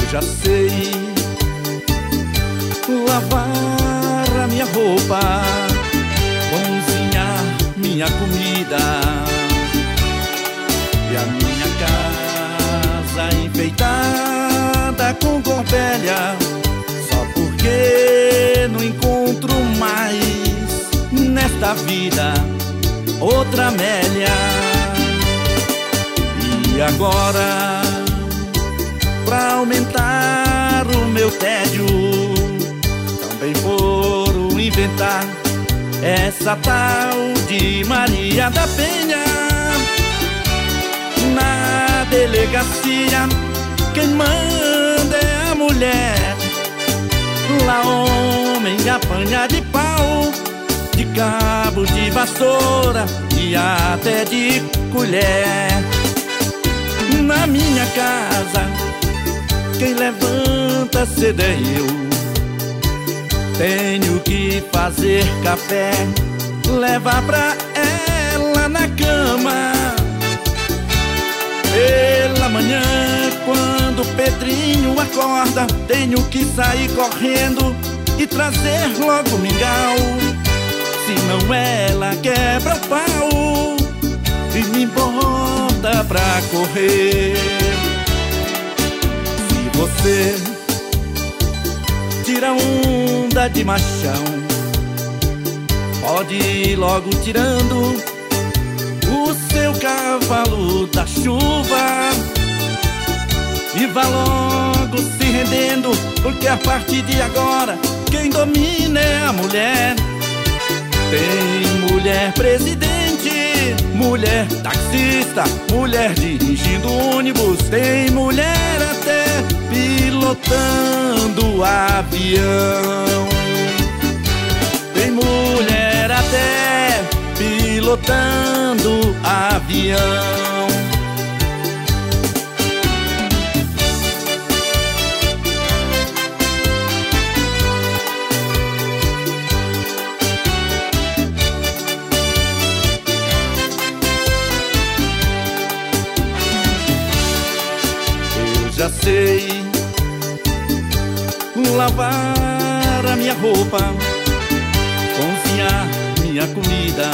Já sei lavar a minha roupa, cozinhar minha comida e a minha casa enfeitada com corbelha, só porque não encontro mais nesta vida outra Amélia. E agora, pra aumentar o meu tédio, também foram inventar essa tal de Maria da Penha. Na delegacia quem manda é a mulher, lá homem apanha de pau, de cabo, de vassoura e até de colher. Na minha casa quem levanta cedo é eu. Tenho que fazer café, levar pra ela na cama. Pela manhã, quando o Pedrinho acorda, tenho que sair correndo e trazer logo o mingau. Senão ela quebra o pau e me bota pra correr. Se você tira onda de machão, pode ir logo tirando o seu cavalo da chuva e vá logo se rendendo, porque a partir de agora quem domina é a mulher. Tem mulher presidente, mulher taxista, mulher dirigindo ônibus, tem mulher até pilotando avião. Tem mulher até pilotando avião. Já sei lavar a minha roupa, cozinhar minha comida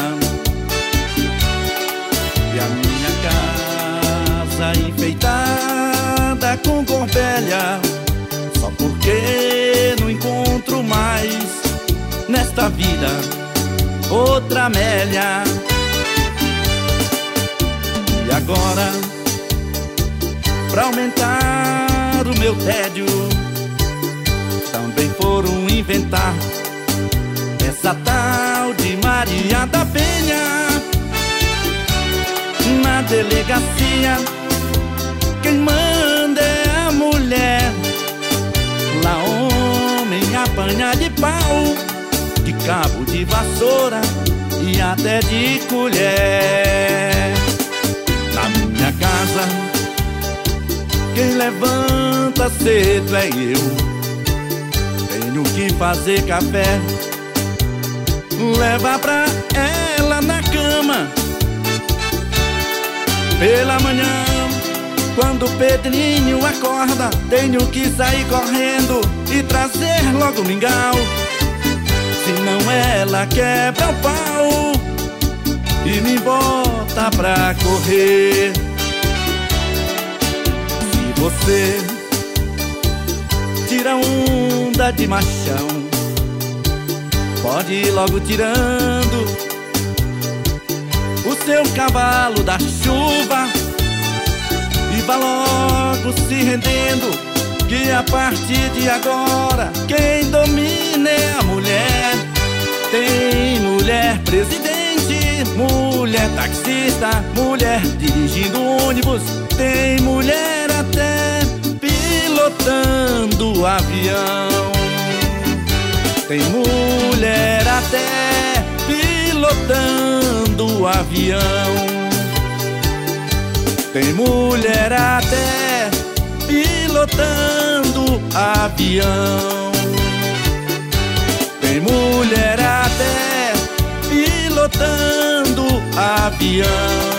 e a minha casa enfeitada com corbelha, só porque não encontro mais nesta vida outra Amélia. E agora, pra aumentar o meu tédio, também foram inventar essa tal de Maria da Penha. Na delegacia quem manda é a mulher, lá homem apanha de pau, de cabo, de vassoura e até de colher. Na minha casa quem levanta cedo é eu. Tenho que fazer café, levar pra ela na cama. Pela manhã, quando o Pedrinho acorda, tenho que sair correndo e trazer logo o mingau. Senão ela quebra o pau e me bota pra correr. Você tira onda de machão, pode ir logo tirando o seu cavalo da chuva e vá logo se rendendo, que a partir de agora quem domina é a mulher. Tem mulher presidente, mulher taxista, mulher dirigindo ônibus, tem mulher até pilotando avião. Tem mulher até pilotando avião. Tem mulher até pilotando avião. Tem mulher até pilotando avião.